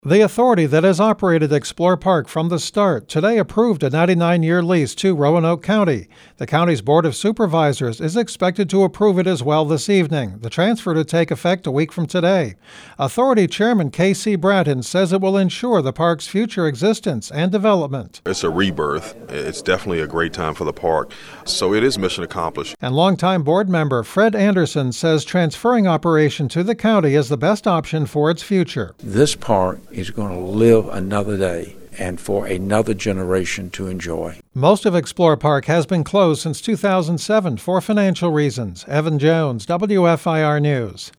The authority that has operated Explore Park from the start today approved a 99-year lease to Roanoke County. The county's Board of Supervisors is expected to approve it as well this evening, the transfer to take effect a week from today. Authority Chairman K.C. Bratton says it will ensure the park's future existence and development. It's a rebirth. It's definitely a great time for the park, so it is mission accomplished. And longtime board member Fred Anderson says transferring operation to the county is the best option for its future. This park is going to live another day and for another generation to enjoy. Most of Explore Park has been closed since 2007 for financial reasons. Evan Jones, WFIR News.